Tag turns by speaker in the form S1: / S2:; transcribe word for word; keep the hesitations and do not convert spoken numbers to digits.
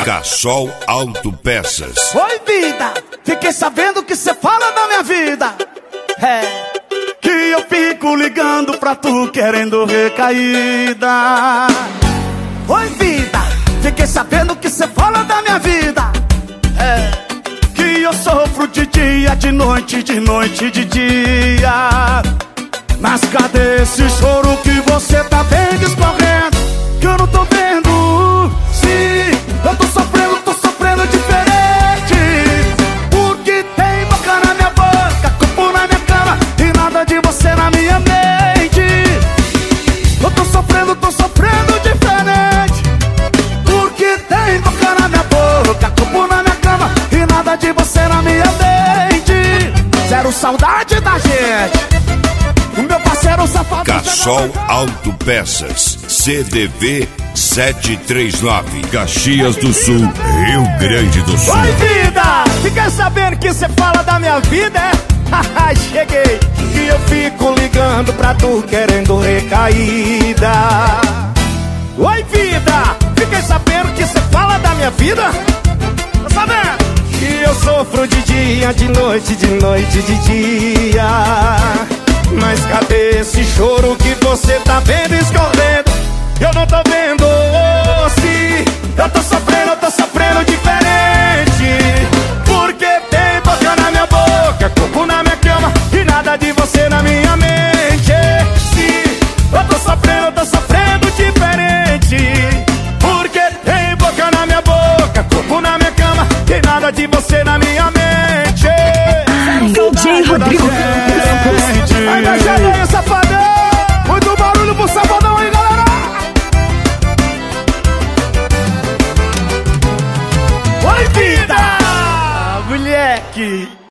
S1: Cassol Autopeças.
S2: Oi, vida, fiquei sabendo que cê fala da minha vida. É, que eu fico ligando pra tu querendo recaída. Oi, vida, fiquei sabendo que cê fala da minha vida. É, que eu sofro de dia, de noite, de noite, de dia. Mas cadê esse choro que você tá vendo escorrendo? Que eu não tô vendo. Sim, eu tô sofrendo, tô sofrendo diferente. Porque tem boca na minha boca, corpo na minha cama e nada de você na minha mente. Eu tô sofrendo, tô sofrendo diferente. Porque tem boca na minha boca, corpo na minha cama e nada de você na minha mente. Zero saudade da gente. O meu parceiro safado.
S1: Cassol Autopeças, C D V sete três nove, Caxias do Sul, Rio Grande do Sul.
S2: Oi, vida! Fiquei sabendo que você fala da minha vida, é? Haha, cheguei! E eu fico ligando pra tu querendo recaída. Oi, vida! Fiquei sabendo que você fala da minha vida? Tá sabendo? Que eu sofro de dia, de noite, de noite, de dia. Mas cadê esse choro que você tá vendo escorrendo? Eu não tô vendo. Se eu tô sofrendo, eu tô sofrendo diferente. Porque tem boca na minha boca, corpo na minha cama e nada de você na minha mente. Se eu tô sofrendo, eu tô sofrendo diferente. Porque tem boca na minha boca, corpo na minha cama e nada de você na minha mente.
S3: Ai, D J Rodrigo.
S2: Vai mexendo aí, safadão! Muito barulho pro safadão aí, galera! Oi, vida! Moleque!